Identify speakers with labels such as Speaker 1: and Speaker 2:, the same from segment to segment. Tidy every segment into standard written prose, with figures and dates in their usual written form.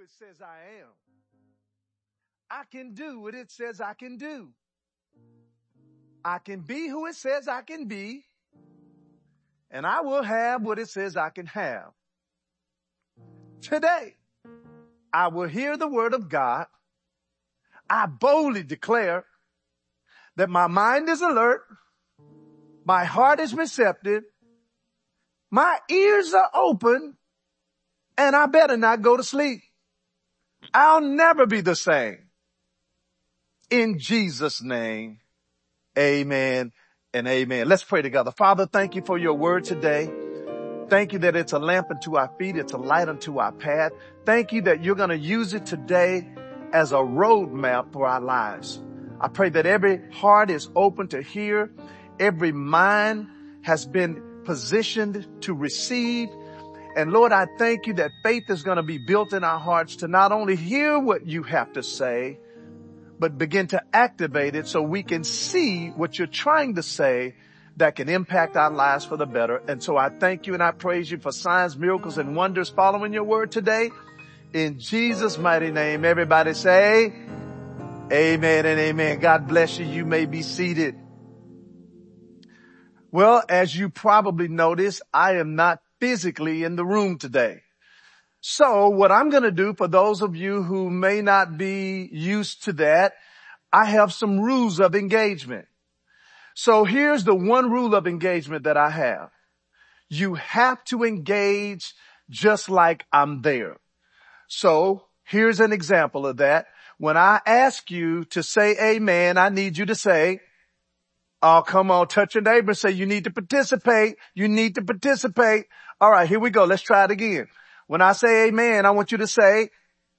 Speaker 1: it says I am. I can do what it says I can do. I can be who it says I can be. And I will have what it says I can have. Today, I will hear the word of God. I boldly declare that my mind is alert. My heart is receptive. My ears are open. And I better not go to sleep. I'll never be the same. In Jesus' name, amen and amen. Let's pray together. Father, thank you for your word today. Thank you that it's a lamp unto our feet. It's a light unto our path. Thank you that you're going to use it today as a roadmap for our lives. I pray that every heart is open to hear. Every mind has been positioned to receive. And Lord, I thank you that faith is going to be built in our hearts to not only hear what you have to say, but begin to activate it so we can see what you're trying to say that can impact our lives for the better. And so I thank you and I praise you for signs, miracles, and wonders following your word today. In Jesus' mighty name, everybody say amen and amen. God bless you. You may be seated. Well, as you probably noticed, I am not physically in the room today. So what I'm going to do for those of you who may not be used to that, I have some rules of engagement. So here's the one rule of engagement that I have. You have to engage just like I'm there. So here's an example of that. When I ask you to say amen, I need you to say, oh, come on, touch your neighbor and say, you need to participate. You need to participate. All right, here we go. Let's try it again. When I say amen, I want you to say,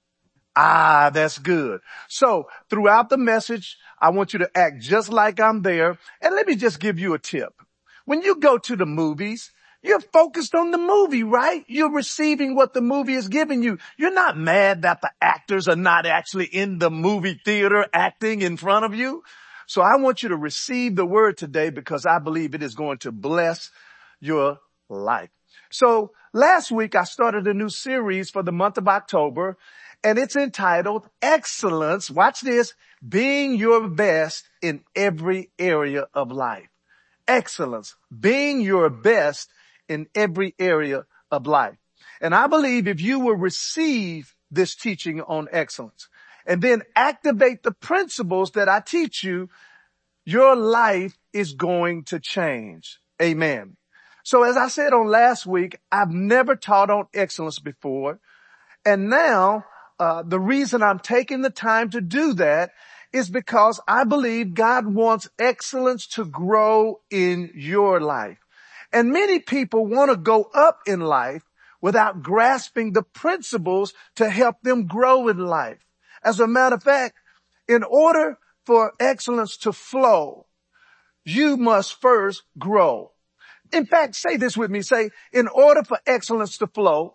Speaker 1: that's good. So throughout the message, I want you to act just like I'm there. And let me just give you a tip. When you go to the movies, you're focused on the movie, right? You're receiving what the movie is giving you. You're not mad that the actors are not actually in the movie theater acting in front of you. So I want you to receive the word today because I believe it is going to bless your life. So last week I started a new series for the month of October and it's entitled Excellence. Watch this. Being your best in every area of life. Excellence. Being your best in every area of life. And I believe if you will receive this teaching on excellence and then activate the principles that I teach you, your life is going to change. Amen. So as I said on last week, I've never taught on excellence before. And now, the reason I'm taking the time to do that is because I believe God wants excellence to grow in your life. And many people want to go up in life without grasping the principles to help them grow in life. As a matter of fact, in order for excellence to flow, you must first grow. In fact, say this with me. Say, in order for excellence to flow,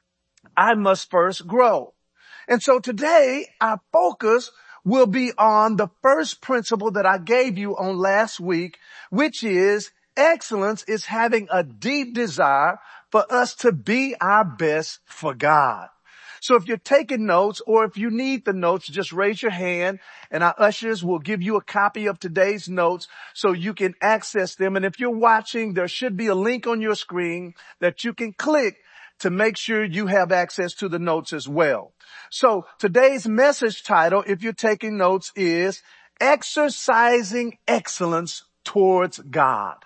Speaker 1: I must first grow. And so today, our focus will be on the first principle that I gave you on last week, which is excellence is having a deep desire for us to be our best for God. So if you're taking notes or if you need the notes, just raise your hand and our ushers will give you a copy of today's notes so you can access them. And if you're watching, there should be a link on your screen that you can click to make sure you have access to the notes as well. So today's message title, if you're taking notes, is Exercising Excellence Towards God.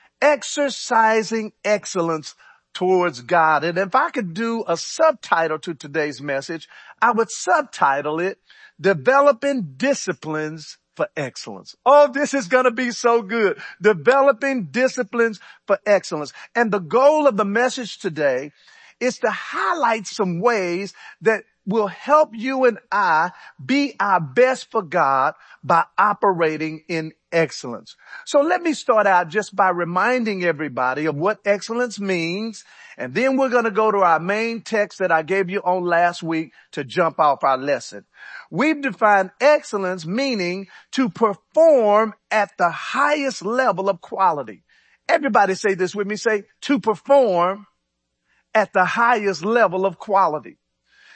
Speaker 1: Exercising excellence towards God. And if I could do a subtitle to today's message, I would subtitle it, Developing Disciplines for Excellence. Oh, this is going to be so good. Developing Disciplines for Excellence. And the goal of the message today is to highlight some ways that will help you and I be our best for God by operating in excellence. So let me start out just by reminding everybody of what excellence means. And then we're going to go to our main text that I gave you on last week to jump off our lesson. We've defined excellence meaning to perform at the highest level of quality. Everybody say this with me. Say, to perform at the highest level of quality.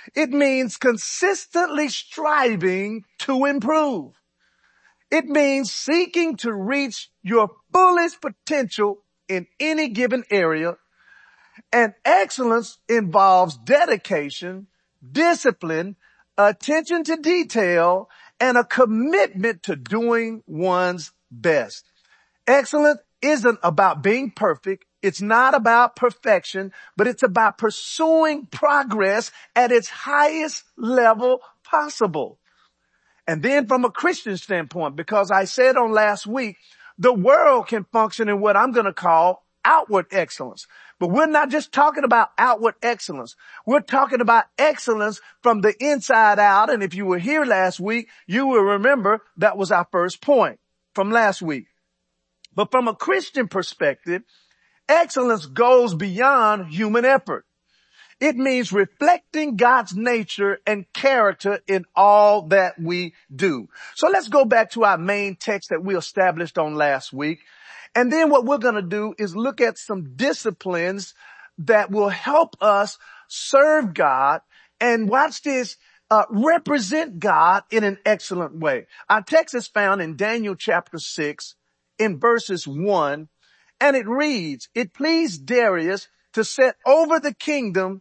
Speaker 1: It means consistently striving to improve. It means seeking to reach your fullest potential in any given area. And excellence involves dedication, discipline, attention to detail, and a commitment to doing one's best. Excellence isn't about being perfect. It's not about perfection, but it's about pursuing progress at its highest level possible. And then from a Christian standpoint, because I said on last week, the world can function in what I'm going to call outward excellence. But we're not just talking about outward excellence. We're talking about excellence from the inside out. And if you were here last week, you will remember that was our first point from last week. But from a Christian perspective, excellence goes beyond human effort. It means reflecting God's nature and character in all that we do. So let's go back to our main text that we established on last week. And then what we're going to do is look at some disciplines that will help us serve God and watch this, represent God in an excellent way. Our text is found in Daniel chapter 6 in verses 1, and it reads, "It pleased Darius to set over the kingdom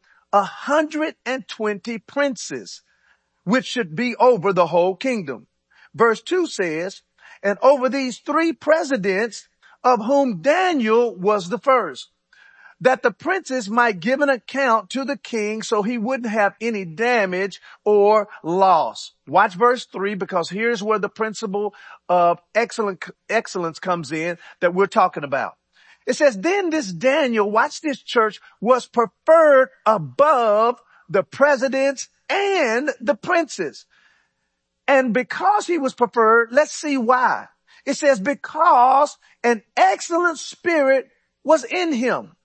Speaker 1: 120 princes, which should be over the whole kingdom." Verse 2 says, "And over these 3 presidents, of whom Daniel was the first, that the princes might give an account to the king so he wouldn't have any damage or loss." Watch verse 3, because here's where the principle of excellence comes in that we're talking about. It says, "Then this Daniel," watch this church, "was preferred above the presidents and the princes." And because he was preferred, let's see why. It says, because an excellent spirit was in him.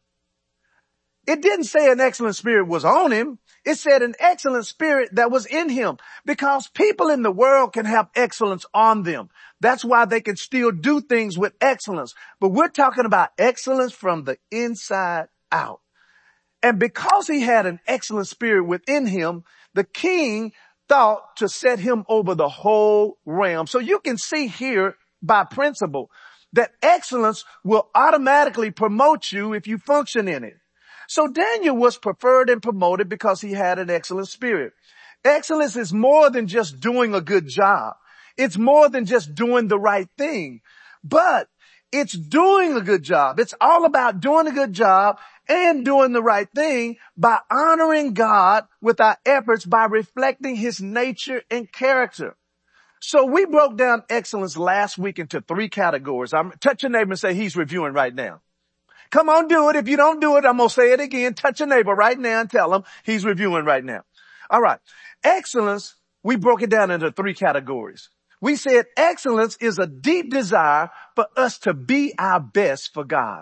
Speaker 1: It didn't say an excellent spirit was on him. It said an excellent spirit that was in him, because people in the world can have excellence on them. That's why they can still do things with excellence. But we're talking about excellence from the inside out. And because he had an excellent spirit within him, the king thought to set him over the whole realm. So you can see here by principle that excellence will automatically promote you if you function in it. So Daniel was preferred and promoted because he had an excellent spirit. Excellence is more than just doing a good job. It's more than just doing the right thing, but it's doing a good job. It's all about doing a good job and doing the right thing by honoring God with our efforts, by reflecting his nature and character. So we broke down excellence last week into 3 categories. Touch your neighbor and say, he's reviewing right now. Come on, do it. If you don't do it, I'm going to say it again. Touch your neighbor right now and tell him he's reviewing right now. All right. Excellence, we broke it down into 3 categories. We said excellence is a deep desire for us to be our best for God.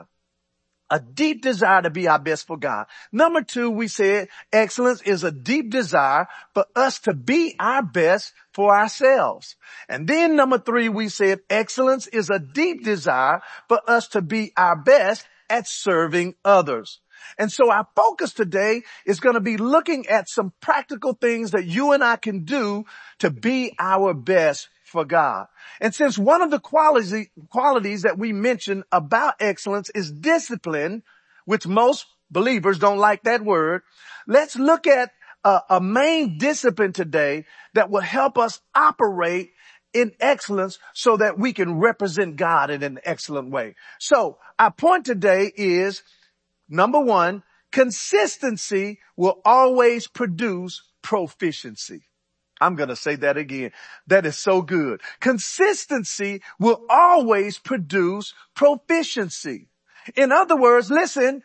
Speaker 1: A deep desire to be our best for God. Number 2, we said excellence is a deep desire for us to be our best for ourselves. And then number 3, we said excellence is a deep desire for us to be our best at serving others. And so our focus today is going to be looking at some practical things that you and I can do to be our best for God. And since one of the qualities that we mentioned about excellence is discipline, which most believers don't like that word, let's look at a main discipline today that will help us operate in excellence so that we can represent God in an excellent way. So our point today is, number 1, consistency will always produce proficiency. I'm going to say that again. That is so good. Consistency will always produce proficiency. In other words, listen,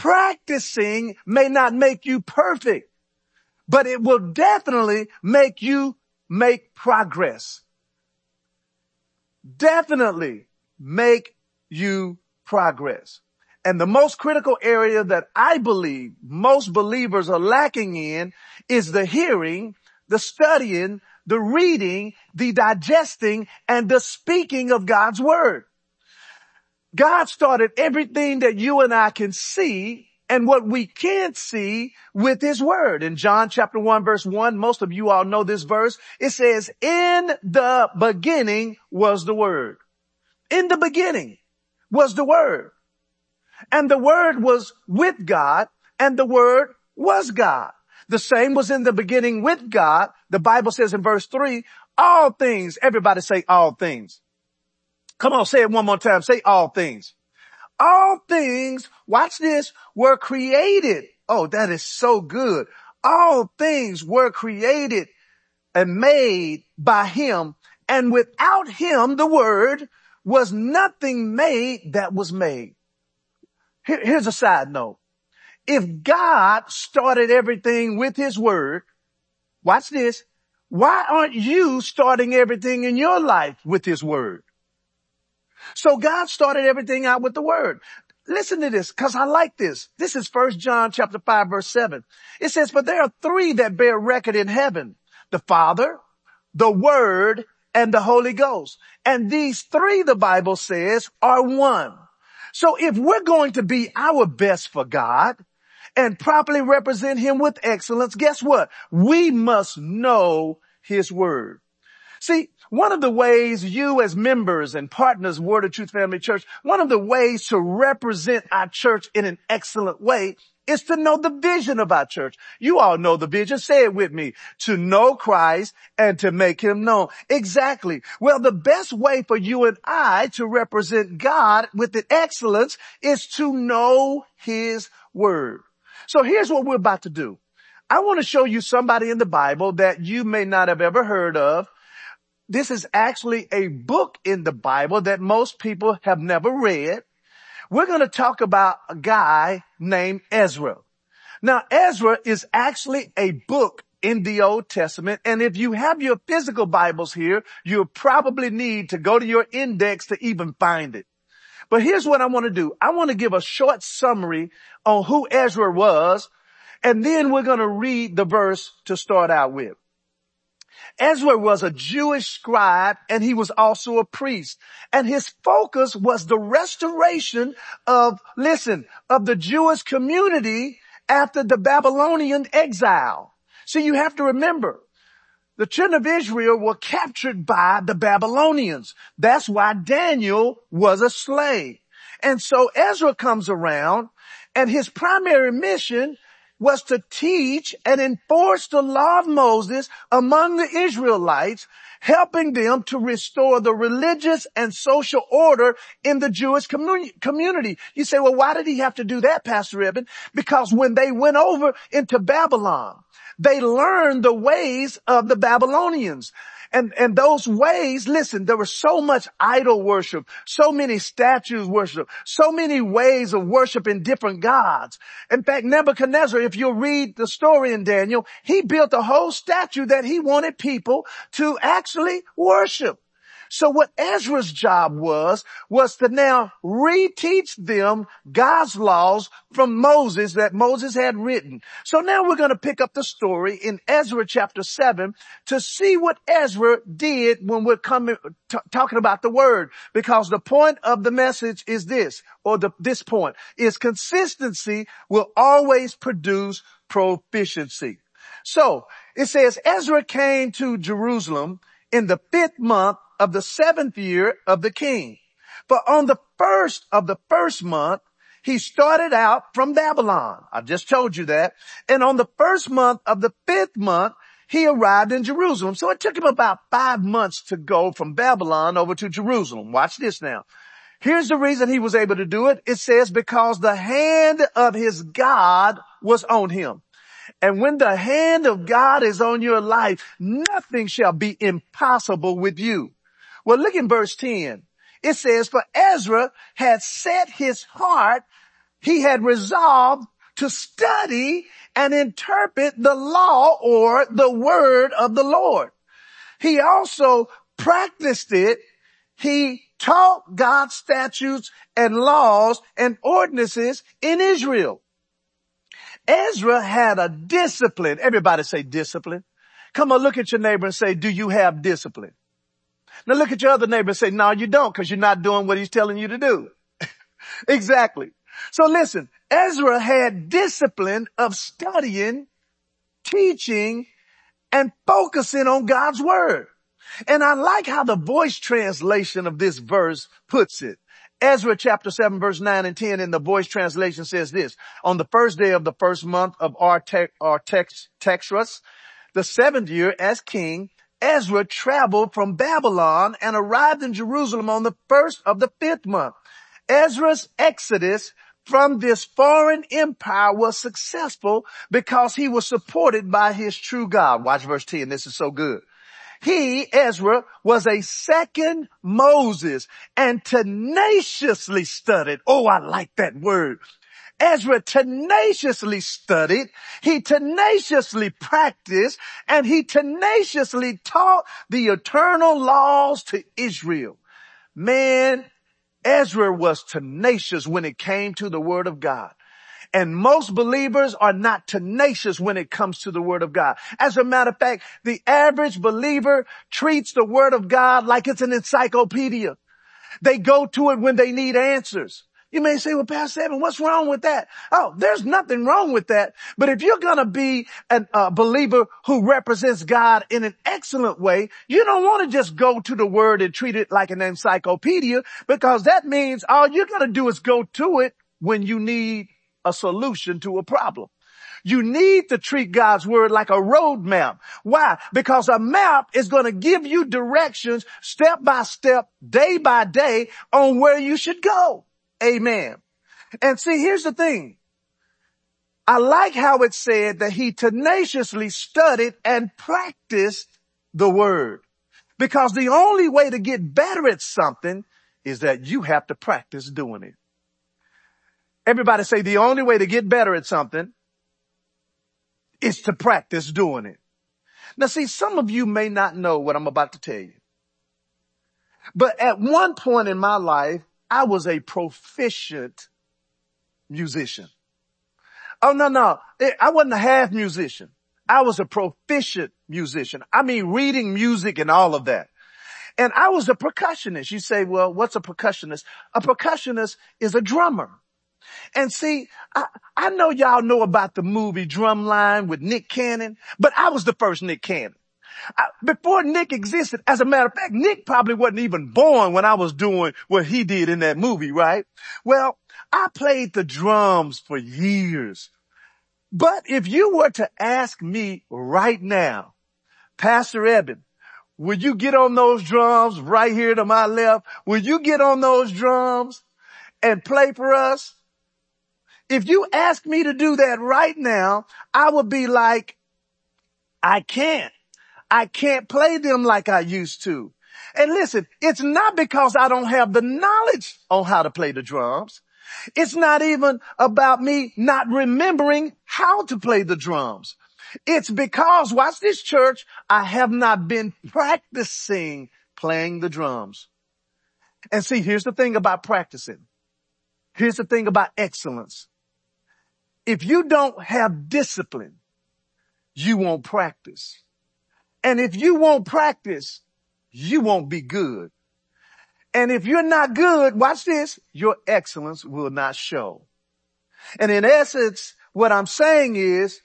Speaker 1: practicing may not make you perfect, but it will definitely make you make progress. Definitely make you progress. And the most critical area that I believe most believers are lacking in is the hearing, the studying, the reading, the digesting, and the speaking of God's word. God started everything that you and I can see and what we can't see with his word. In John chapter 1 verse 1, most of you all know this verse. It says, in the beginning was the word. In the beginning was the word. And the word was with God, and the word was God. The same was in the beginning with God. The Bible says in verse 3, all things, everybody say all things. Come on, say it one more time. Say all things. All things, watch this, were created. Oh, that is so good. All things were created and made by him. And without him, the word, was nothing made that was made. Here's a side note. If God started everything with his word, watch this, why aren't you starting everything in your life with his word? So God started everything out with the word. Listen to this, because I like this. This is 1 John chapter 5 verse 7. It says, but there are three that bear record in heaven, the Father, the Word, and the Holy Ghost. And these three, the Bible says, are one. So if we're going to be our best for God and properly represent him with excellence, guess what? We must know his word. See, one of the ways you as members and partners of Word of Truth Family Church, one of the ways to represent our church in an excellent way is to know the vision of our church. You all know the vision. Say it with me. To know Christ and to make him known. Exactly. Well, the best way for you and I to represent God with excellence is to know his word. So here's what we're about to do. I want to show you somebody in the Bible that you may not have ever heard of. This is actually a book in the Bible that most people have never read. We're going to talk about a guy named Ezra. Now, Ezra is actually a book in the Old Testament. And if you have your physical Bibles here, you'll probably need to go to your index to even find it. But here's what I want to do. I want to give a short summary on who Ezra was. And then we're going to read the verse to start out with. Ezra was a Jewish scribe, and he was also a priest. And his focus was the restoration of the Jewish community after the Babylonian exile. So you have to remember, the children of Israel were captured by the Babylonians. That's why Daniel was a slave. And so Ezra comes around, and his primary mission was to teach and enforce the law of Moses among the Israelites, helping them to restore the religious and social order in the Jewish community. You say, well, why did he have to do that, Pastor Eben? Because when they went over into Babylon, they learned the ways of the Babylonians. And those ways, listen, there was so much idol worship, so many statues worship, so many ways of worshiping different gods. In fact, Nebuchadnezzar, if you read the story in Daniel, he built a whole statue that he wanted people to actually worship. So what Ezra's job was to now reteach them God's laws from Moses that Moses had written. So now we're going to pick up the story in Ezra chapter 7 to see what Ezra did when we're talking about the word. Because the point of the message is this point is consistency will always produce proficiency. So it says Ezra came to Jerusalem in the 5th month of the 7th year of the king. For on the first of the first month, he started out from Babylon. I just told you that. And on the first month of the 5th month, he arrived in Jerusalem. So it took him about 5 months to go from Babylon over to Jerusalem. Watch this now. Here's the reason he was able to do it. It says because the hand of his God was on him. And when the hand of God is on your life, nothing shall be impossible with you. Well, look in verse 10. It says, for Ezra had set his heart, he had resolved to study and interpret the law or the word of the Lord. He also practiced it. He taught God's statutes and laws and ordinances in Israel. Ezra had a discipline. Everybody say discipline. Come on, look at your neighbor and say, do you have discipline? Now look at your other neighbor and say, no, you don't, because you're not doing what he's telling you to do. Exactly. So listen, Ezra had discipline of studying, teaching, and focusing on God's word. And I like how the Voice translation of this verse puts it. Ezra chapter 7 verse 9 and 10 in the Voice translation says this: on the first day of the first month of Artaxerxes, the seventh year as king, Ezra traveled from Babylon and arrived in Jerusalem on the first of the fifth month. Ezra's exodus from this foreign empire was successful because he was supported by his true God. Watch verse 10. This is so good. He, Ezra, was a second Moses and tenaciously studied. Oh, I like that word. Ezra tenaciously studied, he tenaciously practiced, and he tenaciously taught the eternal laws to Israel. Man, Ezra was tenacious when it came to the word of God. And most believers are not tenacious when it comes to the word of God. As a matter of fact, the average believer treats the word of God like it's an encyclopedia. They go to it when they need answers. You may say, well, Pastor Evan, what's wrong with that? Oh, there's nothing wrong with that. But if you're going to be a believer who represents God in an excellent way, you don't want to just go to the word and treat it like an encyclopedia, because that means all you're going to do is go to it when you need a solution to a problem. You need to treat God's word like a road map. Why? Because a map is going to give you directions step by step, day by day on where you should go. Amen. And see, here's the thing. I like how it said that he tenaciously studied and practiced the word. Because the only way to get better at something is that you have to practice doing it. Everybody say the only way to get better at something is to practice doing it. Now see, some of you may not know what I'm about to tell you. But at one point in my life, I was a proficient musician. Oh, no. I wasn't a half musician. I was a proficient musician. I mean, reading music and all of that. And I was a percussionist. You say, well, what's a percussionist? A percussionist is a drummer. And see, I know y'all know about the movie Drumline with Nick Cannon, but I was the first Nick Cannon. Before Nick existed, as a matter of fact, Nick probably wasn't even born when I was doing what he did in that movie, right? Well, I played the drums for years. But if you were to ask me right now, Pastor Eben, will you get on those drums right here to my left? Will you get on those drums and play for us? If you ask me to do that right now, I would be like, I can't play them like I used to. And listen, it's not because I don't have the knowledge on how to play the drums. It's not even about me not remembering how to play the drums. It's because, watch this, church, I have not been practicing playing the drums. And see, here's the thing about practicing. Here's the thing about excellence. If you don't have discipline, you won't practice. And if you won't practice, you won't be good. And if you're not good, watch this, your excellence will not show. And in essence, what I'm saying is,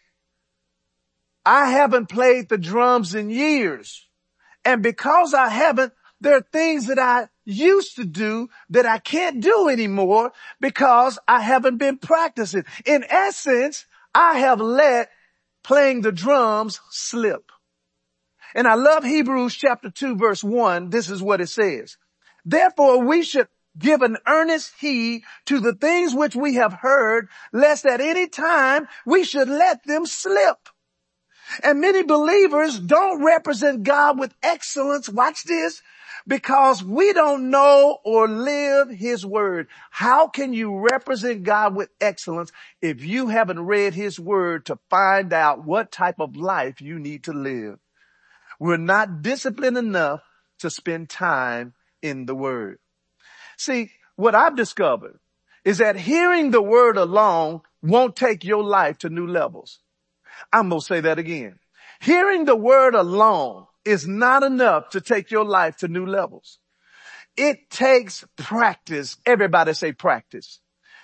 Speaker 1: I haven't played the drums in years. And because I haven't, there are things that I used to do that I can't do anymore because I haven't been practicing. In essence, I have let playing the drums slip. And I love Hebrews chapter 2 verse 1. This is what it says. Therefore we should give an earnest heed to the things which we have heard, lest at any time we should let them slip. And many believers don't represent God with excellence. Watch this. Because we don't know or live his word. How can you represent God with excellence if you haven't read his word to find out what type of life you need to live? We're not disciplined enough to spend time in the word. See, what I've discovered is that hearing the word alone won't take your life to new levels. I'm going to say that again. Hearing the word alone is not enough to take your life to new levels. It takes practice. Everybody say practice.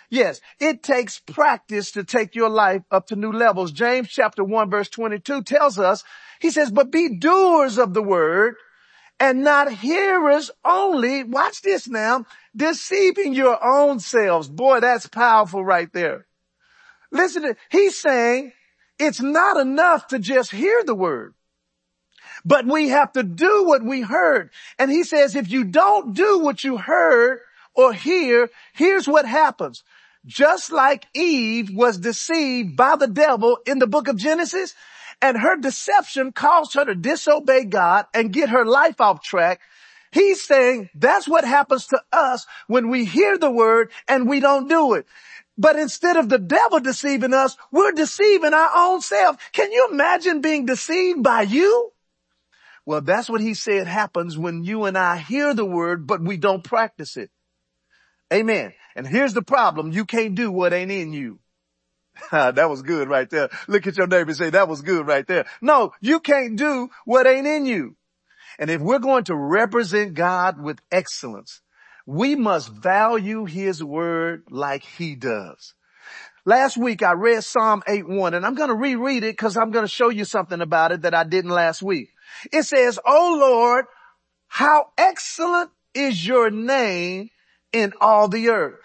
Speaker 1: Yes, it takes practice to take your life up to new levels. James chapter 1 verse 22 tells us, he says, but be doers of the word and not hearers only. Watch this now, deceiving your own selves. Boy, that's powerful right there. Listen to, he's saying it's not enough to just hear the word, but we have to do what we heard. And he says, if you don't do what you heard or hear, here's what happens. Just like Eve was deceived by the devil in the book of Genesis, and her deception caused her to disobey God and get her life off track. He's saying that's what happens to us when we hear the word and we don't do it. But instead of the devil deceiving us, we're deceiving our own self. Can you imagine being deceived by you? Well, that's what he said happens when you and I hear the word, but we don't practice it. Amen. And here's the problem. You can't do what ain't in you. That was good right there. Look at your neighbor and say, that was good right there. No, you can't do what ain't in you. And if we're going to represent God with excellence, we must value his word like he does. Last week I read Psalm 8:1, and I'm going to reread it because I'm going to show you something about it that I didn't last week. It says, "O Lord, how excellent is your name in all the earth."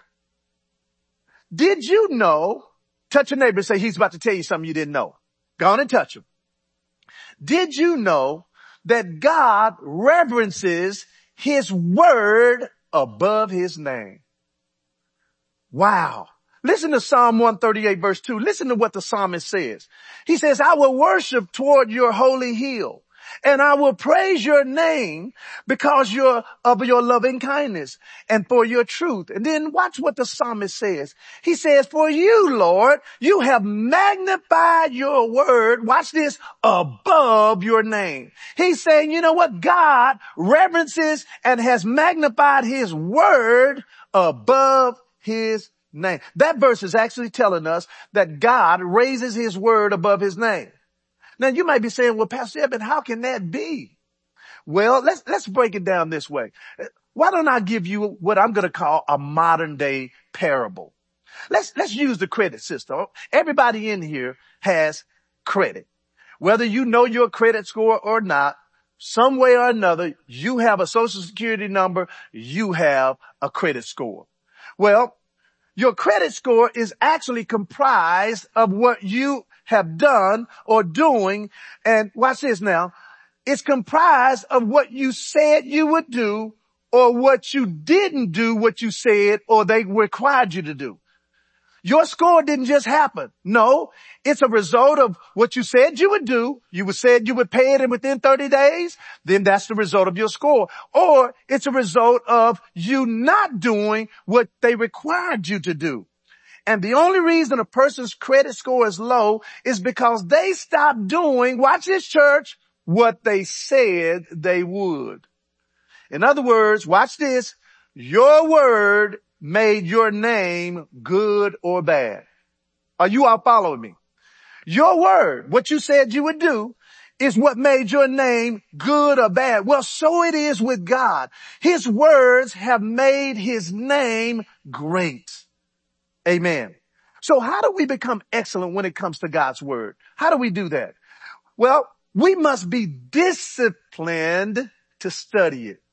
Speaker 1: Did you know? Touch your neighbor and say, he's about to tell you something you didn't know. Go on and touch him. Did you know that God reverences his word above his name? Wow. Listen to Psalm 138 verse 2. Listen to what the psalmist says. He says, I will worship toward your holy hill, and I will praise your name because of your loving kindness and for your truth. And then watch what the psalmist says. He says, for you, Lord, you have magnified your word. Watch this, above your name. He's saying, you know what? God reverences and has magnified his word above his name. That verse is actually telling us that God raises his word above his name. Now you might be saying, well, Pastor Eben, how can that be? Well, let's break it down this way. Why don't I give you what I'm going to call a modern day parable? Let's use the credit system. Everybody in here has credit. Whether you know your credit score or not, some way or another, you have a social security number, you have a credit score. Well, your credit score is actually comprised of what you have done or doing. And watch this now. It's comprised of what you said you would do or what you didn't do what you said or they required you to do. Your score didn't just happen. No, it's a result of what you said you would do. You said you would pay it in within 30 days. Then that's the result of your score. Or it's a result of you not doing what they required you to do. And the only reason a person's credit score is low is because they stopped doing, watch this church, what they said they would. In other words, watch this, your word made your name good or bad. Are you all following me? Your word, what you said you would do, is what made your name good or bad. Well, so it is with God. His words have made his name great. Amen. So how do we become excellent when it comes to God's word? How do we do that? Well, we must be disciplined to study it.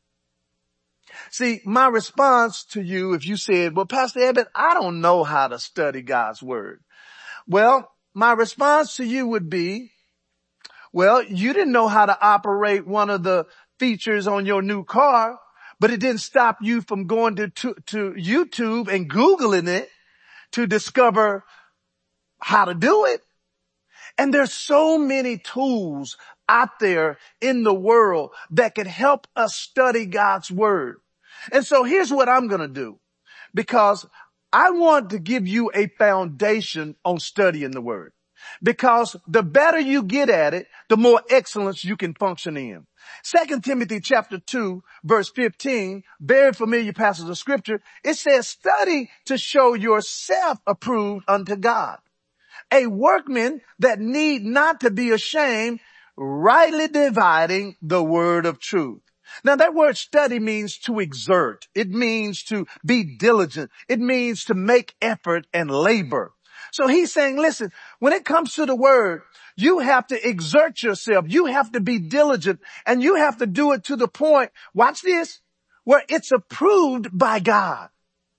Speaker 1: See, my response to you, if you said, well, Pastor Eben, I don't know how to study God's word. Well, my response to you would be, well, you didn't know how to operate one of the features on your new car, but it didn't stop you from going to YouTube and Googling it to discover how to do it. And there's so many tools out there in the world that can help us study God's word. And so here's what I'm going to do, because I want to give you a foundation on studying the word, because the better you get at it, the more excellence you can function in. 2 Timothy chapter 2 verse 15, very familiar passage of scripture. It says, study to show yourself approved unto God, a workman that need not to be ashamed, rightly dividing the word of truth. Now that word study means to exert. It means to be diligent. It means to make effort and labor. So he's saying, listen, when it comes to the word, you have to exert yourself. You have to be diligent and you have to do it to the point, watch this, where it's approved by God.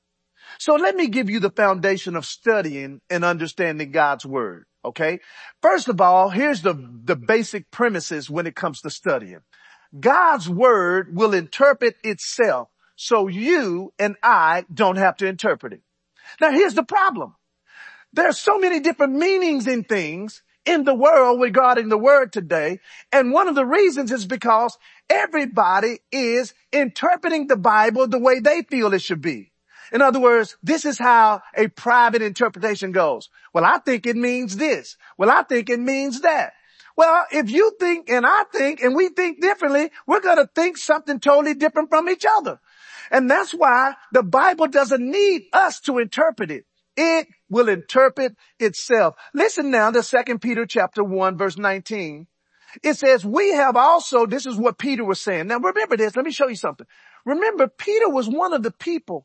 Speaker 1: So let me give you the foundation of studying and understanding God's word. Okay. First of all, here's the basic premises when it comes to studying. God's word will interpret itself so you and I don't have to interpret it. Now here's the problem. There are so many different meanings in things in the world regarding the word today. And one of the reasons is because everybody is interpreting the Bible the way they feel it should be. In other words, this is how a private interpretation goes. Well, I think it means this. Well, I think it means that. Well, if you think and I think and we think differently, we're going to think something totally different from each other. And that's why the Bible doesn't need us to interpret it. It will interpret itself. Listen now to 2 Peter chapter 1 verse 19. It says, we have also, this is what Peter was saying. Now remember this, let me show you something. Remember, Peter was one of the people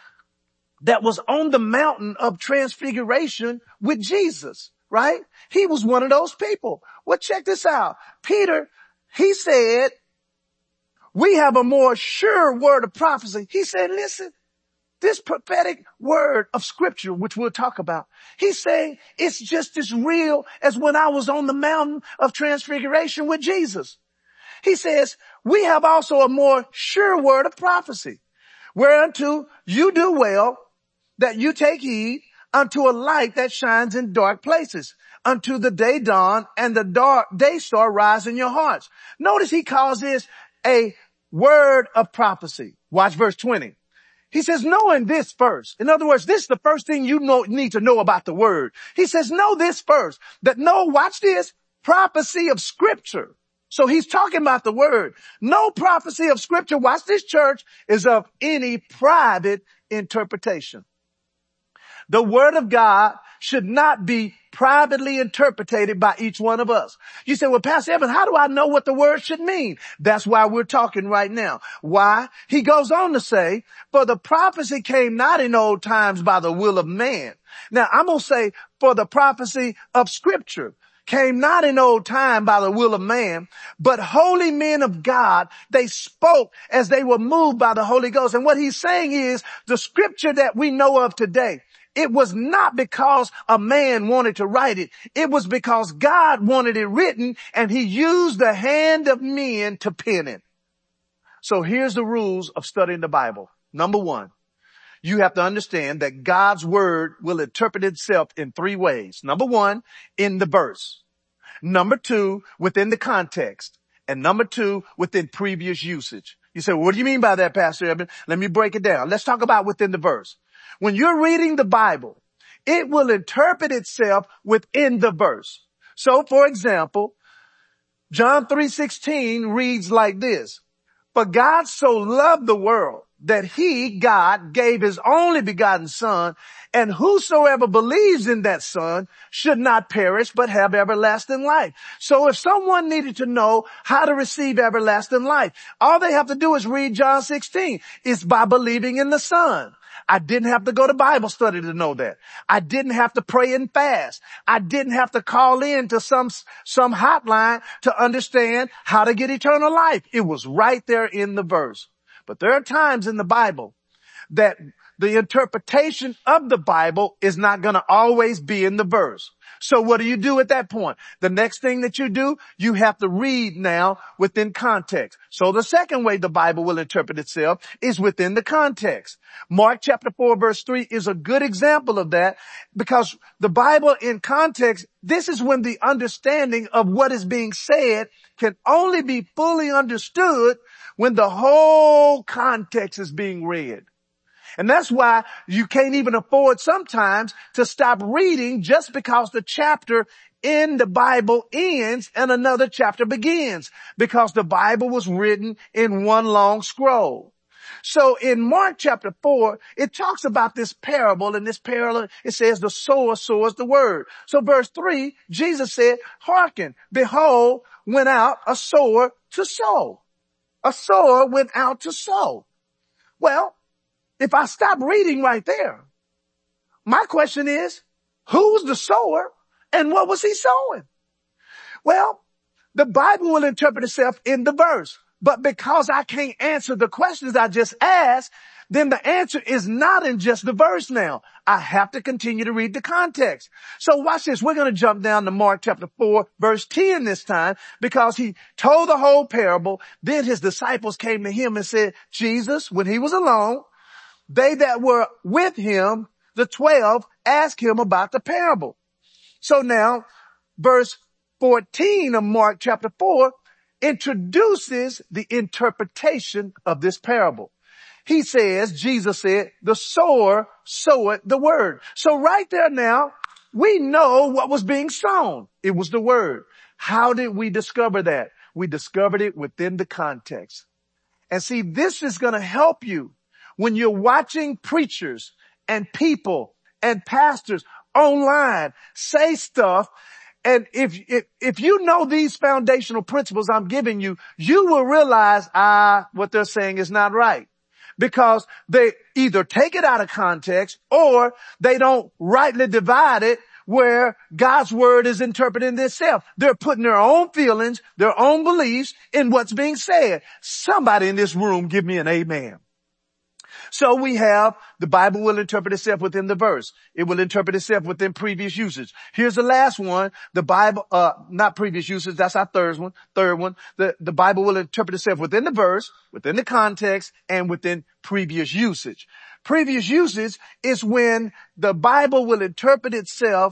Speaker 1: that was on the mountain of transfiguration with Jesus, right? He was one of those people. Well, check this out. Peter, he said, we have a more sure word of prophecy. He said, listen, this prophetic word of scripture, which we'll talk about, he's saying it's just as real as when I was on the mountain of transfiguration with Jesus. He says, we have also a more sure word of prophecy, whereunto you do well that you take heed unto a light that shines in dark places, unto the day dawn and the dark day star rise in your hearts. Notice he calls this a word of prophecy. Watch verse 20. He says, knowing this first. In other words, this is the first thing you need to know about the word. He says, know this first, that watch this, prophecy of scripture. So he's talking about the word. No prophecy of scripture, watch this, church, is of any private interpretation. The word of God should not be privately interpreted by each one of us. You say, well, Pastor Evan, how do I know what the word should mean? That's why we're talking right now. Why? He goes on to say, for the prophecy came not in old times by the will of man. Now I'm going to say, for the prophecy of scripture came not in old time by the will of man, but holy men of God, they spoke as they were moved by the Holy Ghost. And what he's saying is the scripture that we know of today, it was not because a man wanted to write it. It was because God wanted it written and he used the hand of men to pen it. So here's the rules of studying the Bible. Number one, you have to understand that God's word will interpret itself in three ways. Number one, in the verse. Number two, within the context. And number two, within previous usage. You say, well, what do you mean by that, Pastor Evan? Let me break it down. Let's talk about within the verse. When you're reading the Bible, it will interpret itself within the verse. So, for example, John 3:16 reads like this. For God so loved the world that he, God, gave his only begotten son, and whosoever believes in that son should not perish but have everlasting life. So if someone needed to know how to receive everlasting life, all they have to do is read John 16. It's by believing in the son. I didn't have to go to Bible study to know that. I didn't have to pray and fast. I didn't have to call in to some hotline to understand how to get eternal life. It was right there in the verse. But there are times in the Bible that the interpretation of the Bible is not going to always be in the verse. So what do you do at that point? The next thing that you do, you have to read now within context. So the second way the Bible will interpret itself is within the context. Mark chapter 4 verse 3 is a good example of that because the Bible in context, this is when the understanding of what is being said can only be fully understood when the whole context is being read. And that's why you can't even afford sometimes to stop reading just because the chapter in the Bible ends and another chapter begins, because the Bible was written in one long scroll. So in Mark chapter 4, it talks about this parable, and this parable, it says the sower sows the word. So verse 3, Jesus said, hearken, behold, went out a sower to sow. a sower went out to sow. Well, if I stop reading right there, my question is, who's the sower and what was he sowing? Well, the Bible will interpret itself in the verse, but because I can't answer the questions I just asked, then the answer is not in just the verse now. I have to continue to read the context. So watch this. We're going to jump down to Mark chapter 4, verse 10 this time, because he told the whole parable. Then his disciples came to him and said, Jesus, when he was alone, they that were with him, the 12, asked him about the parable. So now, verse 14 of Mark chapter 4 introduces the interpretation of this parable. He says, Jesus said, the sower soweth the word. So right there now, we know what was being sown. It was the word. How did we discover that? We discovered it within the context. And see, this is going to help you when you're watching preachers and people and pastors online say stuff. And if you know these foundational principles I'm giving you, you will realize, what they're saying is not right. Because they either take it out of context or they don't rightly divide it where God's word is interpreting itself. They're putting their own feelings, their own beliefs in what's being said. Somebody in this room give me an amen. So we have the Bible will interpret itself within the verse. It will interpret itself within previous usage. Here's the last one. The Bible, not previous usage. That's our third one. The Bible will interpret itself within the verse, within the context, and within previous usage. Previous usage is when the Bible will interpret itself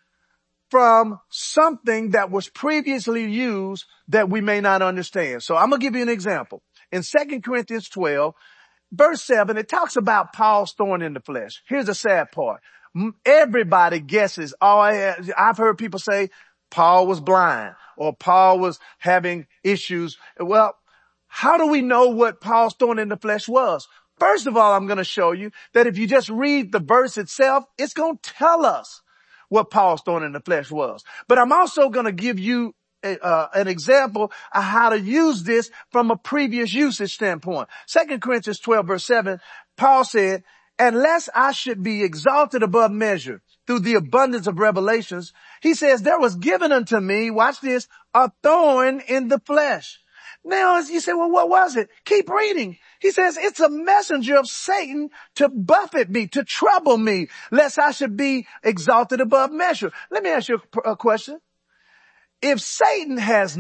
Speaker 1: from something that was previously used that we may not understand. So I'm going to give you an example. In 2 Corinthians 12, verse 7, it talks about Paul's thorn in the flesh. Here's the sad part. Everybody guesses. I've heard people say Paul was blind or Paul was having issues. Well, how do we know what Paul's thorn in the flesh was? First of all, I'm going to show you that if you just read the verse itself, it's going to tell us what Paul's thorn in the flesh was. But I'm also going to give you an example of how to use this from a previous usage standpoint. 2 Corinthians 12 verse 7, Paul said, unless I should be exalted above measure through the abundance of revelations, he says, there was given unto me, watch this, a thorn in the flesh. Now, as you say, well, what was it? Keep reading. He says, it's a messenger of Satan to buffet me, to trouble me, lest I should be exalted above measure. Let me ask you a question. If Satan has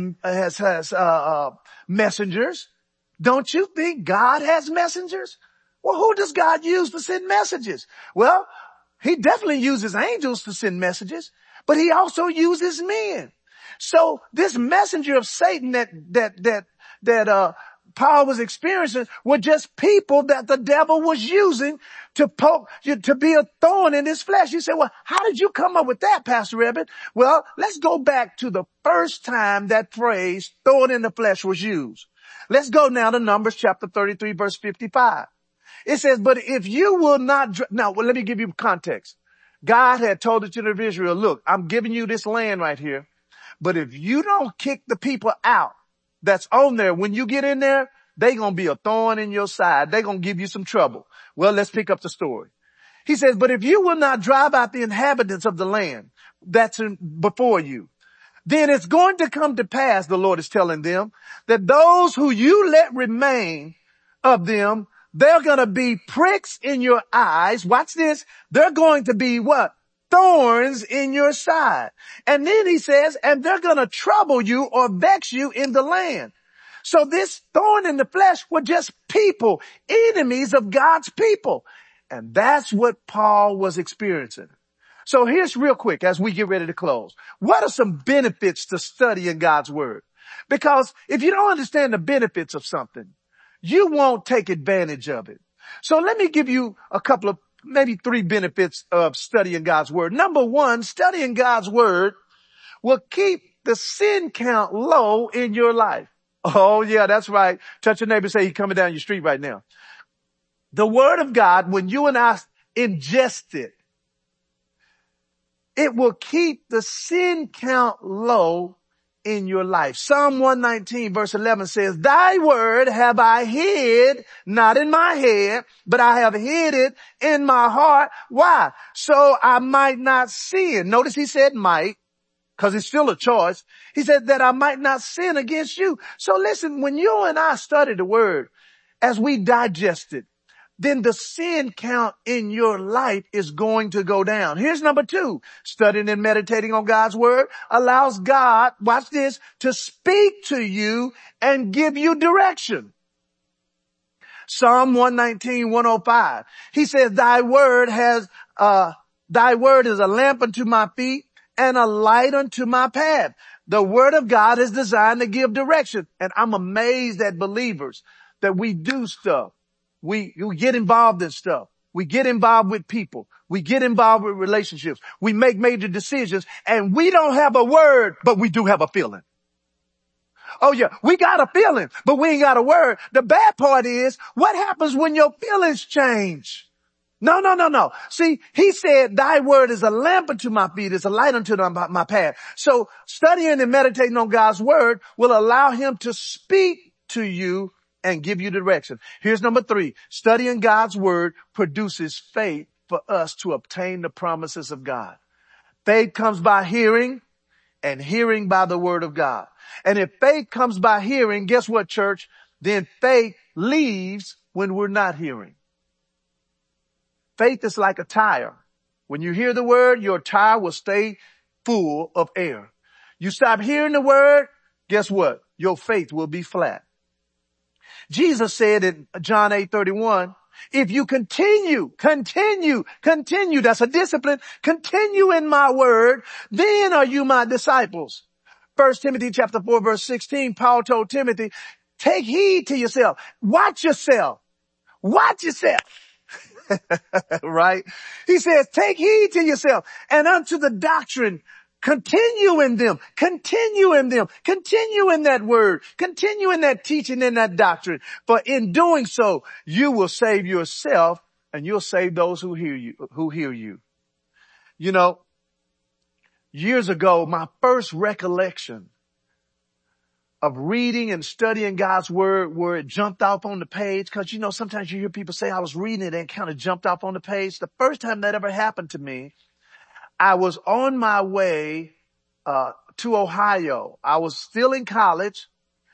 Speaker 1: messengers, don't you think God has messengers? Well, who does God use to send messages? Well, he definitely uses angels to send messages, but he also uses men. So this messenger of Satan that Paul was experiencing were just people that the devil was using to be a thorn in his flesh. You say, well, how did you come up with that, Pastor Ebbett? Well, let's go back to the first time that phrase thorn in the flesh was used. Let's go now to Numbers chapter 33 verse 55. It says, but if you will not, now let me give you context. God had told the children of Israel, look, I'm giving you this land right here, but if you don't kick the people out that's on there, when you get in there, they gonna be a thorn in your side. They gonna give you some trouble. Well, let's pick up the story. He says, but if you will not drive out the inhabitants of the land that's before you, then it's going to come to pass, the Lord is telling them, that those who you let remain of them, they're gonna be pricks in your eyes. Watch this. They're going to be what? Thorns in your side. And then he says, and they're going to trouble you or vex you in the land. So this thorn in the flesh were just people, enemies of God's people. And that's what Paul was experiencing. So here's real quick as we get ready to close. What are some benefits to studying God's word? Because if you don't understand the benefits of something, you won't take advantage of it. So let me give you a couple of maybe 3 benefits of studying God's word. Number 1, studying God's word will keep the sin count low in your life. Oh yeah, that's right. Touch your neighbor and say he's coming down your street right now. The word of God, when you and I ingest it, it will keep the sin count low in your life. Psalm 119 verse 11 says, thy word have I hid, not in my head, but I have hid it in my heart. Why? So I might not sin. Notice he said might, because it's still a choice. He said that I might not sin against you. So listen, when you and I study the word, as we digest it, then the sin count in your life is going to go down. Here's number 2. Studying and meditating on God's word allows God, watch this, to speak to you and give you direction. Psalm 119, 105. He says, thy word is a lamp unto my feet and a light unto my path. The word of God is designed to give direction. And I'm amazed at believers that we do stuff. We get involved in stuff. We get involved with people. We get involved with relationships. We make major decisions and we don't have a word, but we do have a feeling. Oh yeah, we got a feeling, but we ain't got a word. The bad part is, what happens when your feelings change? No. See, he said, thy word is a lamp unto my feet, is a light unto my path. So studying and meditating on God's word will allow him to speak to you and give you direction. Here's number 3. Studying God's word produces faith for us to obtain the promises of God. Faith comes by hearing and hearing by the word of God. And if faith comes by hearing, guess what, church? Then faith leaves when we're not hearing. Faith is like a tire. When you hear the word, your tire will stay full of air. You stop hearing the word, guess what? Your faith will be flat. Jesus said in John 8:31, if you continue, that's a discipline, continue in my word, then are you my disciples. 1 Timothy chapter 4 verse 16, Paul told Timothy, take heed to yourself. Watch yourself. Right? He says, take heed to yourself and unto the doctrine. Continue in them, continue in that word, continue in that teaching, in that doctrine. For in doing so, you will save yourself and you'll save those who hear you. You know, years ago, my first recollection of reading and studying God's word where it jumped off on the page, because you know, sometimes you hear people say, I was reading it and it kind of jumped off on the page. The first time that ever happened to me, I was on my way to Ohio. I was still in college.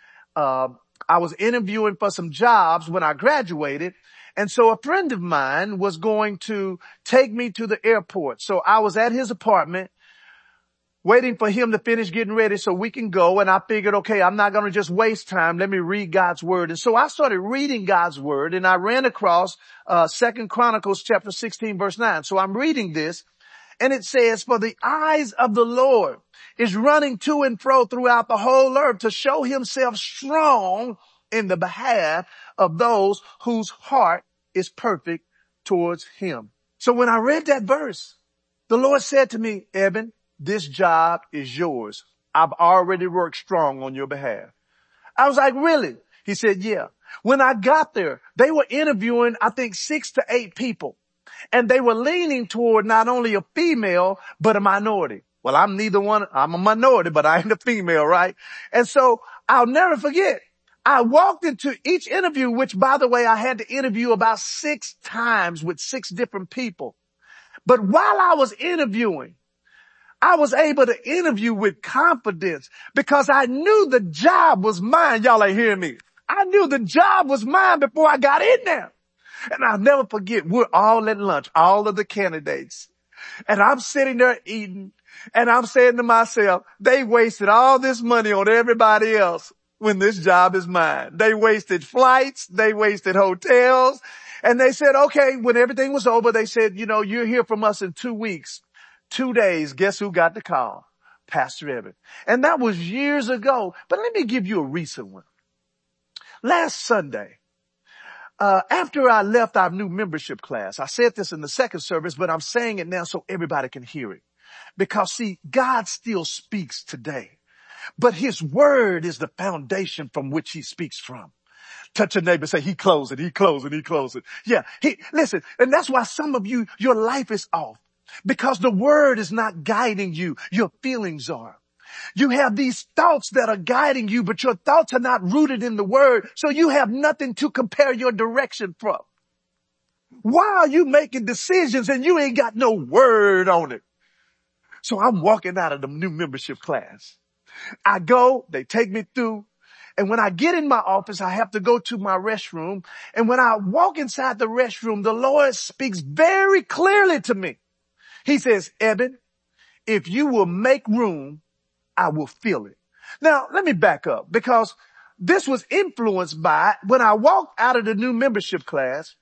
Speaker 1: I was interviewing for some jobs when I graduated. And so a friend of mine was going to take me to the airport. So I was at his apartment waiting for him to finish getting ready so we can go. And I figured, okay, I'm not going to just waste time. Let me read God's word. And so I started reading God's word and I ran across 2 Chronicles chapter 16 verse 9. So I'm reading this. And it says, for the eyes of the Lord is running to and fro throughout the whole earth to show himself strong in the behalf of those whose heart is perfect towards him. So when I read that verse, the Lord said to me, Eben, this job is yours. I've already worked strong on your behalf. I was like, really? He said, yeah. When I got there, they were interviewing, I think 6 to 8 people. And they were leaning toward not only a female, but a minority. Well, I'm neither one. I'm a minority, but I ain't a female, right? And so I'll never forget. I walked into each interview, which by the way, I had to interview about 6 times with 6 different people. But while I was interviewing, I was able to interview with confidence because I knew the job was mine. Y'all ain't hearing me. I knew the job was mine before I got in there. And I'll never forget, we're all at lunch, all of the candidates. And I'm sitting there eating and I'm saying to myself, they wasted all this money on everybody else when this job is mine. They wasted flights, they wasted hotels. And they said, okay, when everything was over, they said, you know, you'll hear from us in 2 weeks. 2 days, guess who got the call? Pastor Eben. And that was years ago. But let me give you a recent one. Last Sunday, after I left our new membership class, I said this in the second service, but I'm saying it now so everybody can hear it. Because see, God still speaks today, but his word is the foundation from which he speaks from. Touch your neighbor, say, he closing. Yeah, listen, and that's why some of you, your life is off because the word is not guiding you. Your feelings are. You have these thoughts that are guiding you, but your thoughts are not rooted in the word. So you have nothing to compare your direction from. Why are you making decisions and you ain't got no word on it? So I'm walking out of the new membership class. I go, they take me through. And when I get in my office, I have to go to my restroom. And when I walk inside the restroom, the Lord speaks very clearly to me. He says, Eben, if you will make room, I will fill it. Now, let me back up because this was influenced by when I walked out of the new membership class,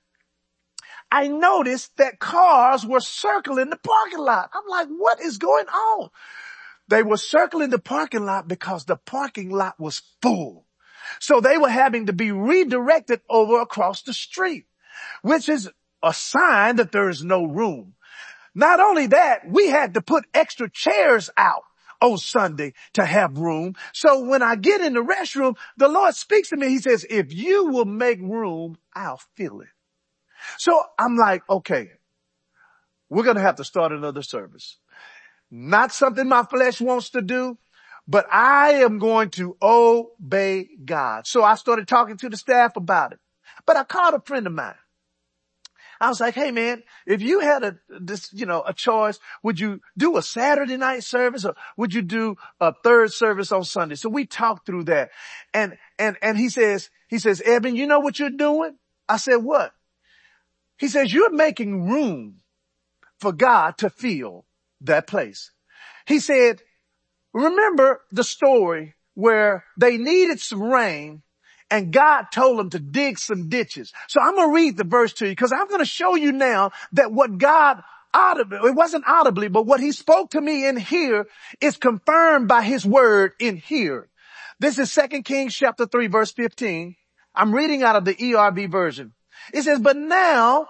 Speaker 1: I noticed that cars were circling the parking lot. I'm like, what is going on? They were circling the parking lot because the parking lot was full. So they were having to be redirected over across the street, which is a sign that there is no room. Not only that, we had to put extra chairs out on Sunday to have room. So when I get in the restroom, the Lord speaks to me. He says, if you will make room, I'll fill it. So I'm like, okay, we're going to have to start another service. Not something my flesh wants to do, but I am going to obey God. So I started talking to the staff about it. But I called a friend of mine. I was like, hey man, if you had a choice, would you do a Saturday night service or would you do a third service on Sunday? So we talked through that. And he says, Eben, you know what you're doing? I said, what? He says, you're making room for God to fill that place. He said, remember the story where they needed some rain and God told them to dig some ditches. So I'm going to read the verse to you because I'm going to show you now that what God it wasn't audibly, but what he spoke to me in here is confirmed by his word in here. This is 2 Kings chapter 3 verse 15. I'm reading out of the ERV version. It says, but now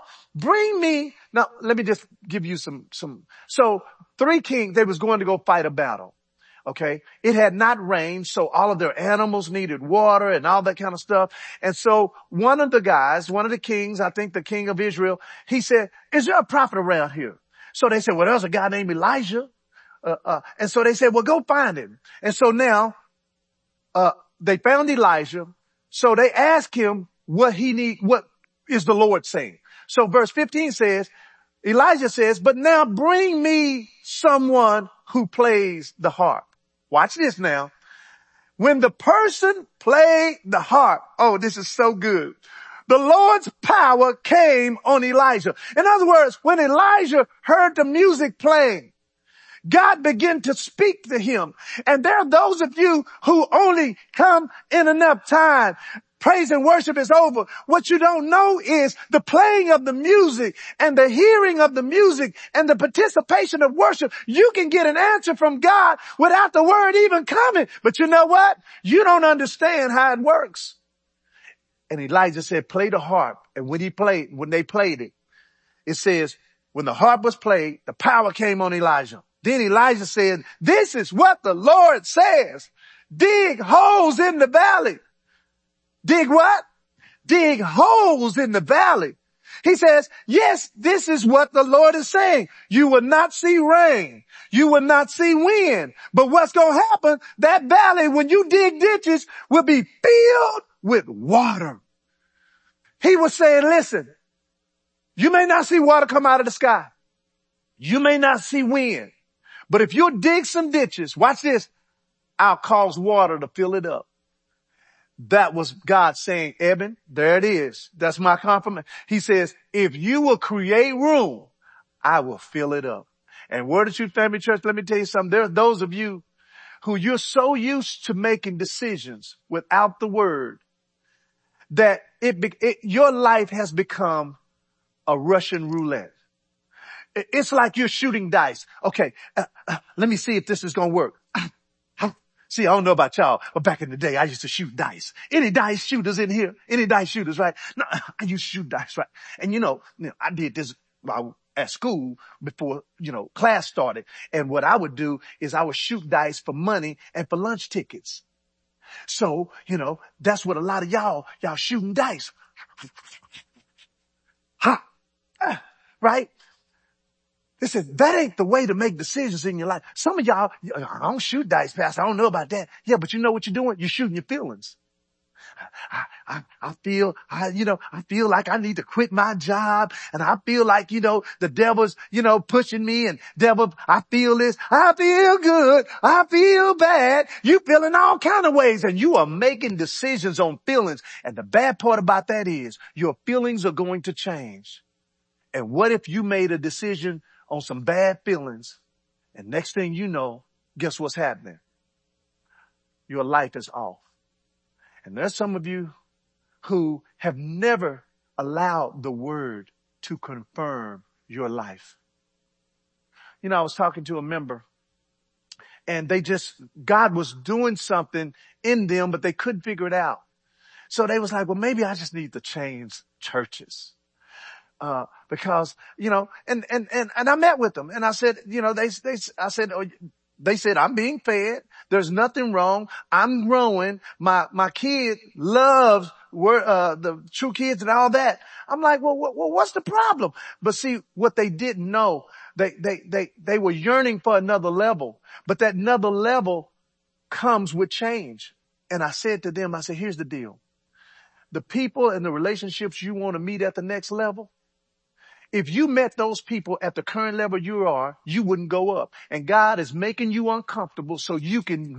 Speaker 1: let me just give you some. So 3 kings, they was going to go fight a battle. Okay. It had not rained. So all of their animals needed water and all that kind of stuff. And so one of the kings, I think the king of Israel, he said, is there a prophet around here? So they said, well, there's a guy named Elijah. And so they said, well, go find him. And so now, they found Elijah. So they asked him what is the Lord saying? So verse 15 says, Elijah says, but now bring me someone who plays the harp. Watch this now. When the person played the harp, oh, this is so good. The Lord's power came on Elijah. In other words, when Elijah heard the music playing, God began to speak to him. And there are those of you who only come in enough time. Praise and worship is over. What you don't know is the playing of the music and the hearing of the music and the participation of worship. You can get an answer from God without the word even coming. But you know what? You don't understand how it works. And Elijah said, play the harp. And when they played it, it says, when the harp was played, the power came on Elijah. Then Elijah said, this is what the Lord says. Dig holes in the valley. Dig what? Dig holes in the valley. He says, yes, this is what the Lord is saying. You will not see rain. You will not see wind. But what's going to happen? That valley, when you dig ditches, will be filled with water. He was saying, listen, you may not see water come out of the sky. You may not see wind. But if you dig some ditches, watch this, I'll cause water to fill it up. That was God saying, Eben, there it is. That's my confirmation. He says, if you will create room, I will fill it up. And Word of Truth Family Church, let me tell you something. There are those of you who you're so used to making decisions without the word that your life has become a Russian roulette. It's like you're shooting dice. Okay, let me see if this is going to work. See, I don't know about y'all, but back in the day, I used to shoot dice. Any dice shooters in here? Any dice shooters, right? No, I used to shoot dice, right? And I did this at school before, class started. And what I would do is I would shoot dice for money and for lunch tickets. So, that's what a lot of y'all shooting dice. Ha! Right? Listen, that ain't the way to make decisions in your life. Some of y'all, I don't shoot dice, Pastor. I don't know about that. Yeah, but you know what you're doing? You're shooting your feelings. I feel like I need to quit my job, and I feel like, the devil's, pushing me, and devil, I feel this, I feel good, I feel bad. You feeling all kind of ways, and you are making decisions on feelings. And the bad part about that is your feelings are going to change. And what if you made a decision on some bad feelings, and next thing you know, guess what's happening? Your life is off. And there's some of you who have never allowed the word to confirm your life. I was talking to a member, and God was doing something in them, but they couldn't figure it out. So they was like, well, maybe I just need to change churches. Because, and I met with them, and I said, they said, I'm being fed. There's nothing wrong. I'm growing. My kid loves the True Kids and all that. I'm like, well, what's the problem? But see, what they didn't know, they were yearning for another level, but that another level comes with change. And I said to them, here's the deal. The people and the relationships you want to meet at the next level, if you met those people at the current level you are, you wouldn't go up. And God is making you uncomfortable so you can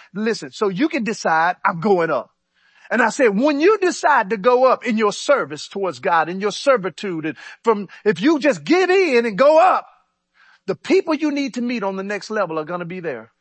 Speaker 1: decide, I'm going up. And I said, when you decide to go up in your service towards God, in your servitude, and if you just give in and go up, the people you need to meet on the next level are going to be there.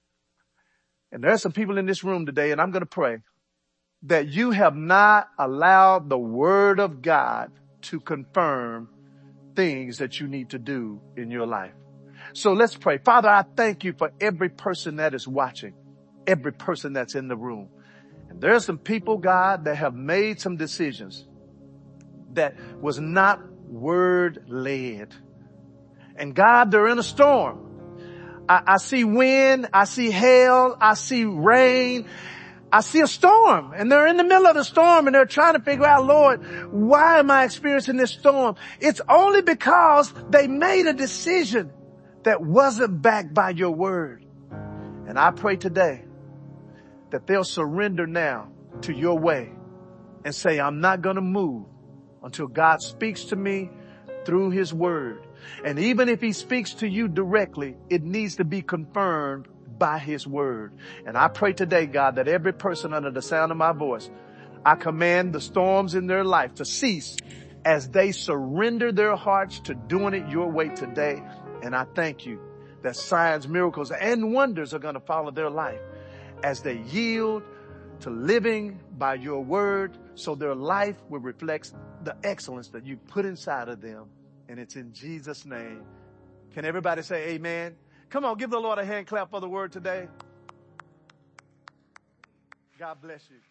Speaker 1: And there are some people in this room today, and I'm going to pray that you have not allowed the word of God to confirm things that you need to do in your life. So let's pray. Father, I thank you for every person that is watching, every person that's in the room. And there are some people, God, that have made some decisions that was not word led. And God, they're in a storm. I see wind, I see hail, I see rain, I see a storm, and they're in the middle of the storm, and they're trying to figure out, Lord, why am I experiencing this storm? It's only because they made a decision that wasn't backed by your word. And I pray today that they'll surrender now to your way and say, I'm not going to move until God speaks to me through his word. And even if he speaks to you directly, it needs to be confirmed by his word. And I pray today, God, that every person under the sound of my voice, I command the storms in their life to cease as they surrender their hearts to doing it your way today. And I thank you that signs, miracles, and wonders are going to follow their life as they yield to living by your word, so their life will reflect the excellence that you put inside of them. And it's in Jesus' name. Can everybody say amen? Come on, give the Lord a hand clap for the word today. God bless you.